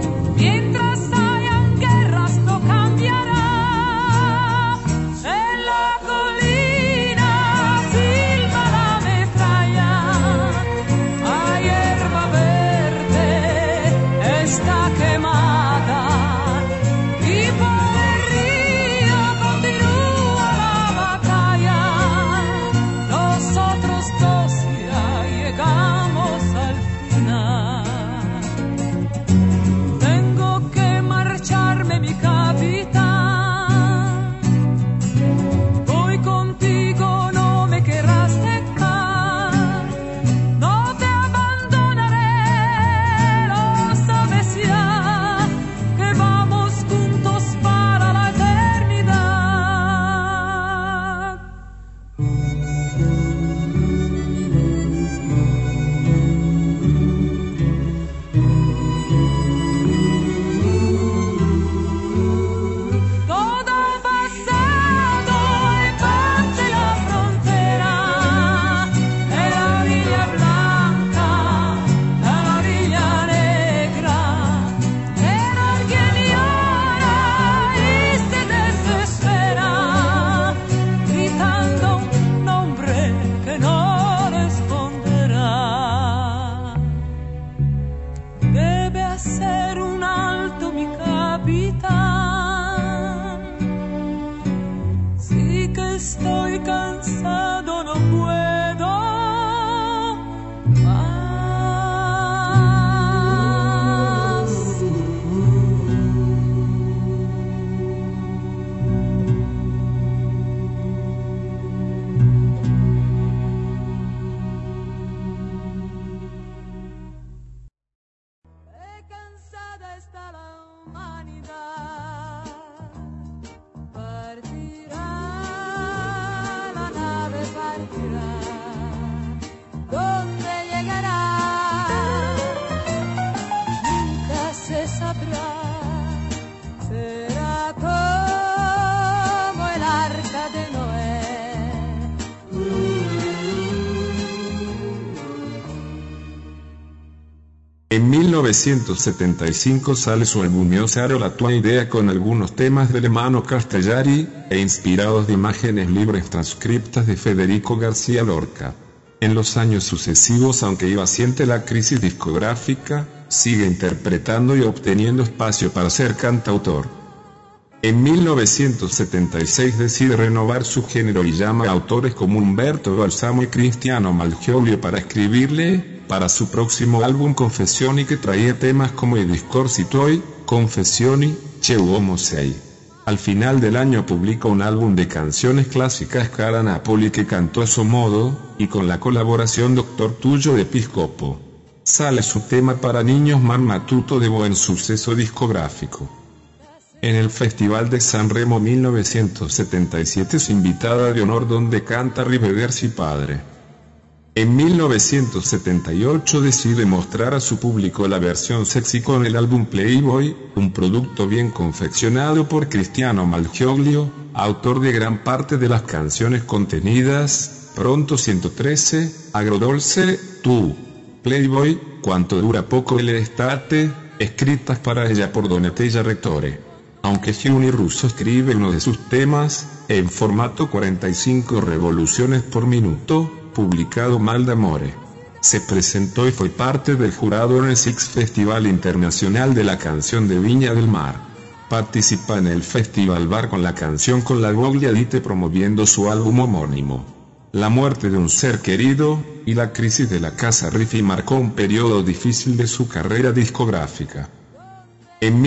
humanidad. Partirá, la nave partirá. ¿Dónde llegará? Nunca se sabrá. Será como el arca de Noé. En 1975 sale su álbum Osaro la tua idea con algunos temas del hermano Castellari, e inspirados de imágenes libres transcriptas de Federico García Lorca. En los años sucesivos, aunque iba siente la crisis discográfica, sigue interpretando y obteniendo espacio para ser cantautor. En 1976 decide renovar su género y llama a autores como Umberto Balsamo y Cristiano Malgioglio para escribirle para su próximo álbum Confessioni, que traía temas como I discorsi tuoi, Confessioni, Che uomo sei. Al final del año publica un álbum de canciones clásicas Cara Napoli, que cantó a su modo, y con la colaboración Doctor Tuyo de Piscopo. Sale su tema para niños Mamma Tutto de buen suceso discográfico. En el Festival de Sanremo 1977 es invitada de honor, donde canta Arrivederci Padre. En 1978 decide mostrar a su público la versión sexy con el álbum Playboy, un producto bien confeccionado por Cristiano Malgioglio, autor de gran parte de las canciones contenidas: Pronto 113, Agrodolce, Tu, Playboy, Quanto dura poco l'estate, escritas para ella por Donatella Rettore. Aunque Giuni Russo escribe uno de sus temas, en formato 45 revoluciones por minuto, publicado Mal d'Amore. Se presentó y fue parte del jurado en el Six Festival Internacional de la Canción de Viña del Mar. Participa en el Festival Bar con la canción Con la Voglia Dite, promoviendo su álbum homónimo. La muerte de un ser querido, y la crisis de la casa Riffi marcó un periodo difícil de su carrera discográfica. En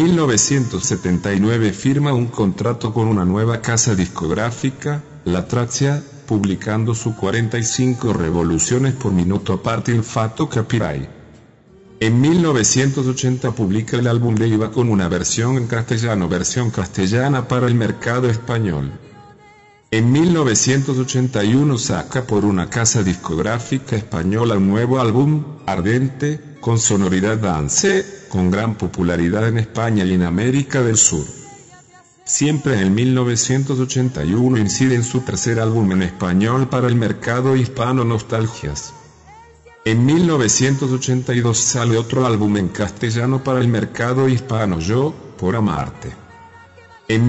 1979 firma un contrato con una nueva casa discográfica, La Trazia, publicando su 45 revoluciones por minuto a parte Il Fatto Capirai. En 1980 publica el álbum de Iva con una versión castellana para el mercado español. En 1981 saca por una casa discográfica española un nuevo álbum, Ardente, con sonoridad dance, con gran popularidad en España y en América del Sur. Siempre en el 1981 incide en su tercer álbum en español para el mercado hispano, Nostalgias. En 1982 sale otro álbum en castellano para el mercado hispano, Yo, por amarte. En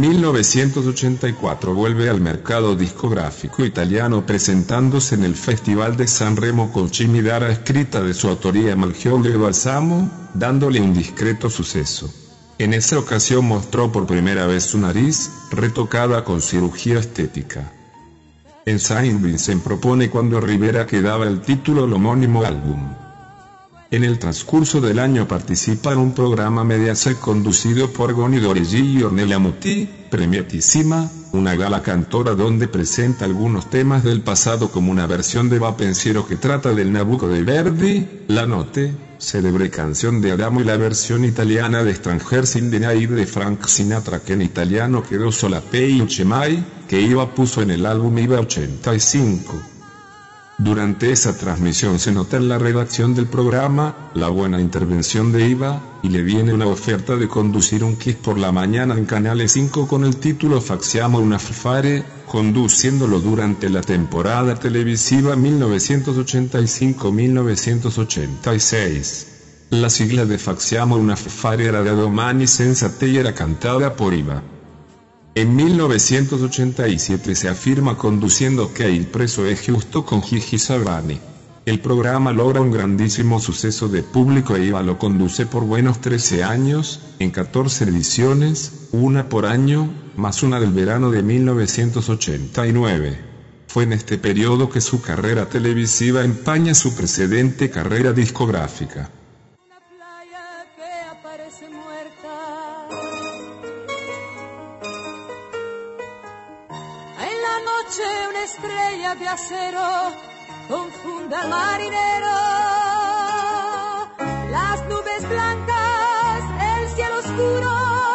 1984 vuelve al mercado discográfico italiano, presentándose en el Festival de Sanremo con Chimidara, escrita de su autoría Malgioglio y Balsamo, dándole un discreto suceso. En esa ocasión mostró por primera vez su nariz, retocada con cirugía estética. En Saint Vincent propone Cuando Rivera, que daba el título al homónimo álbum. En el transcurso del año participa en un programa Mediaset conducido por Goni Dorigi y Ornella Muti, premiatissima, una gala cantora donde presenta algunos temas del pasado, como una versión de Va Pensiero que trata del Nabucco de Verdi, La Notte, célebre canción de Adamo, y la versión italiana de Stranger sin the Night de Frank Sinatra, que en italiano quedó Solapei Uchemai, que Iva puso en el álbum Iva 85. Durante esa transmisión se nota en la redacción del programa la buena intervención de Iva, y le viene una oferta de conducir un Kiss por la mañana en Canale 5 con el título Facciamo un affare, conduciéndolo durante la temporada televisiva 1985-1986. La sigla de Facciamo un affare era de Domani senza te y era cantada por Iva. En 1987 se afirma conduciendo Que il preso è giusto con Gigi Sabrani. El programa logra un grandísimo suceso de público e Iva lo conduce por buenos 13 años, en 14 ediciones, una por año, más una del verano de 1989. Fue en este periodo que su carrera televisiva empaña su precedente carrera discográfica. Una playa que aparece muerta. En la noche una estrella de acero confunde al marinero. Las nubes blancas, el cielo oscuro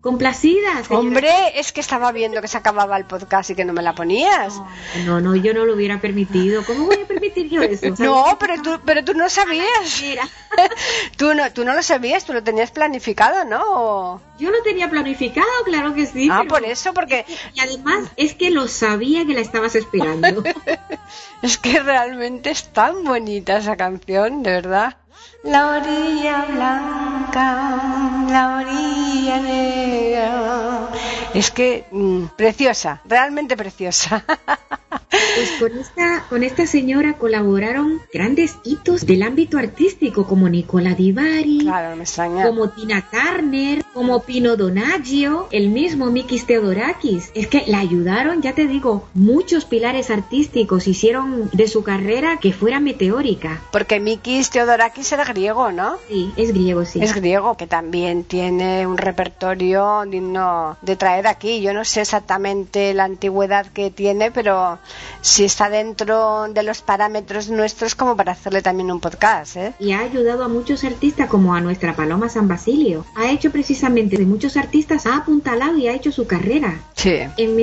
Complacida, señora. Hombre, es que estaba viendo que se acababa el podcast y que no me la ponías. No, yo no lo hubiera permitido. ¿Cómo voy a permitir yo eso? No, pero tú no sabías. Tú no lo sabías, tú lo tenías planificado, ¿no? Yo lo tenía planificado, claro que sí. Ah, por eso, porque... Y además es que lo sabía que la estabas esperando. Es que realmente es tan bonita esa canción, de verdad. La orilla blanca, la orilla negra. Es que preciosa, realmente preciosa. Pues con esta señora colaboraron grandes hitos del ámbito artístico, como Nicola Di Bari, claro, no me extraña, como Tina Turner, como Pino Donaggio, el mismo Mikis Theodorakis. Es que la ayudaron, ya te digo, muchos pilares artísticos hicieron de su carrera que fuera meteórica. Porque Mikis Theodorakis era griego, ¿no? Sí, es griego, sí. Es griego, que también tiene un repertorio digno de traer aquí. Yo no sé exactamente la antigüedad que tiene, pero sí está dentro de los parámetros nuestros como para hacerle también un podcast, ¿eh? Y ha ayudado a muchos artistas, como a nuestra Paloma San Basilio. Ha hecho precisamente de muchos artistas, ha apuntalado y ha hecho su carrera. Sí. En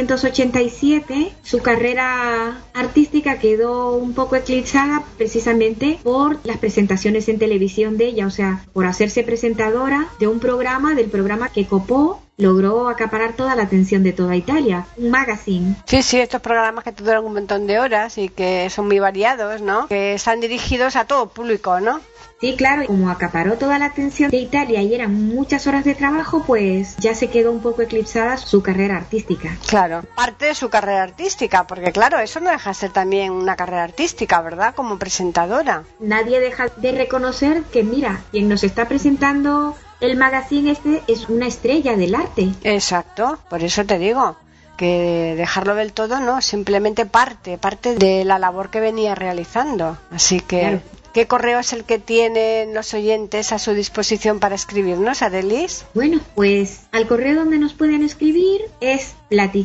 1987 su carrera artística quedó un poco eclipsada precisamente por las presentaciones en televisión de ella, o sea, por hacerse presentadora de un programa, del programa que copó, logró acaparar toda la atención de toda Italia, un magazine. Sí, estos programas que te duran un montón de horas y que son muy variados, ¿no? Que están dirigidos a todo público, ¿no? Sí, claro, como acaparó toda la atención de Italia y eran muchas horas de trabajo, pues ya se quedó un poco eclipsada su carrera artística. Claro, parte de su carrera artística, porque claro, eso no deja de ser también una carrera artística, ¿verdad? Como presentadora. Nadie deja de reconocer que, mira, quien nos está presentando el magazine este es una estrella del arte. Exacto, por eso te digo que dejarlo del todo no, simplemente parte de la labor que venía realizando. Así que, claro. ¿Qué correo es el que tienen los oyentes a su disposición para escribirnos, Arelis? Bueno, pues al correo donde nos pueden escribir es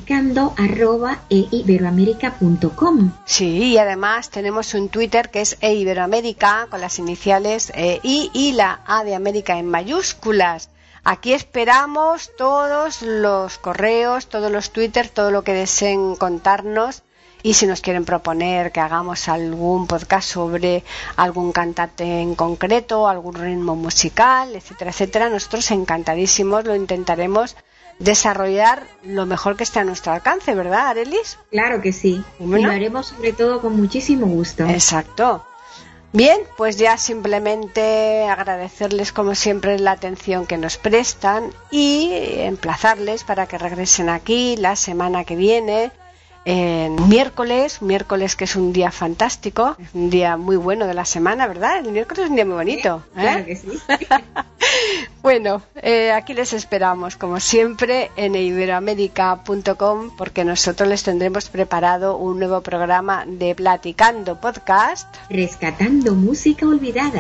platicando@eiberoamerica.com. Sí, y además tenemos un Twitter que es eiberoamerica con las iniciales I y la A de América en mayúsculas. Aquí esperamos todos los correos, todos los Twitter, todo lo que deseen contarnos. Y si nos quieren proponer que hagamos algún podcast sobre algún cantante en concreto, algún ritmo musical, etcétera, etcétera, nosotros encantadísimos lo intentaremos desarrollar lo mejor que esté a nuestro alcance, ¿verdad, Arelis? Claro que sí. Bueno, y lo haremos sobre todo con muchísimo gusto. Exacto. Bien, pues ya simplemente agradecerles como siempre la atención que nos prestan y emplazarles para que regresen aquí la semana que viene. Miércoles que es un día fantástico, un día muy bueno de la semana, ¿verdad? El miércoles es un día muy bonito, ¿eh? Claro que sí. Bueno, aquí les esperamos, como siempre, en iberoamerica.com, porque nosotros les tendremos preparado un nuevo programa de Platicando Podcast. Rescatando música olvidada.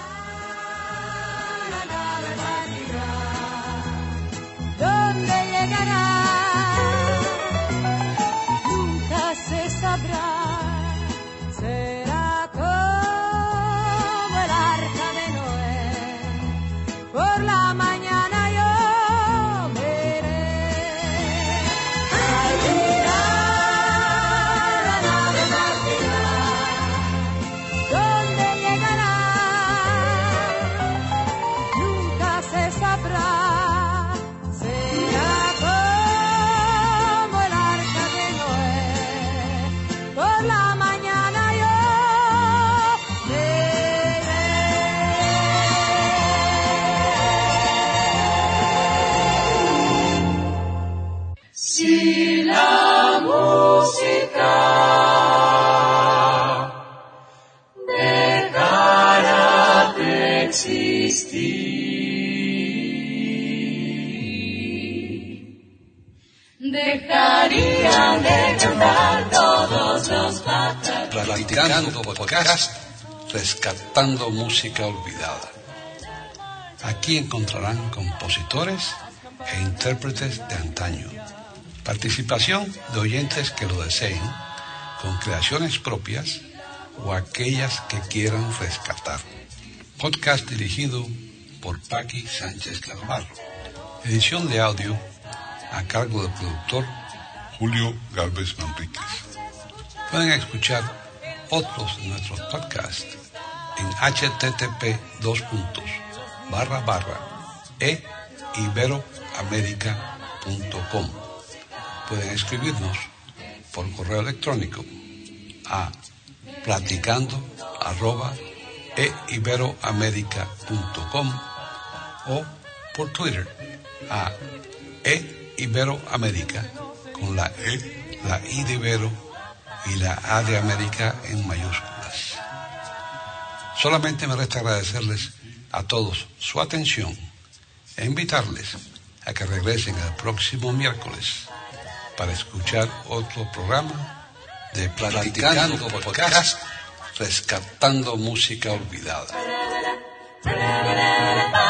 ¿Dónde llegará? Será como el arca de Noé. Por la mañana yo veré al mirar la nave partirá. ¿Dónde llegará? Nunca se sabrá. Será como el arca de Noé. Por la mañana yo veré. Si la música dejara de existir, dejarían de cantar todos los pájaros. Platicando Podcast, rescatando música olvidada. Aquí encontrarán compositores e intérpretes de antaño. Participación de oyentes que lo deseen, con creaciones propias o aquellas que quieran rescatar. Podcast dirigido por Paqui Sánchez Galvarro. Edición de audio a cargo del productor Julio Gálvez Manríquez. Pueden escuchar otros de nuestros podcasts en http://eiberoamerica.com. Pueden escribirnos por correo electrónico a platicando@eiberoamerica.com o por Twitter a eiberoamerica con la E, la I de Ibero y la A de América en mayúsculas. Solamente me resta agradecerles a todos su atención e invitarles a que regresen el próximo miércoles para escuchar otro programa de Platicando Podcast, rescatando música olvidada.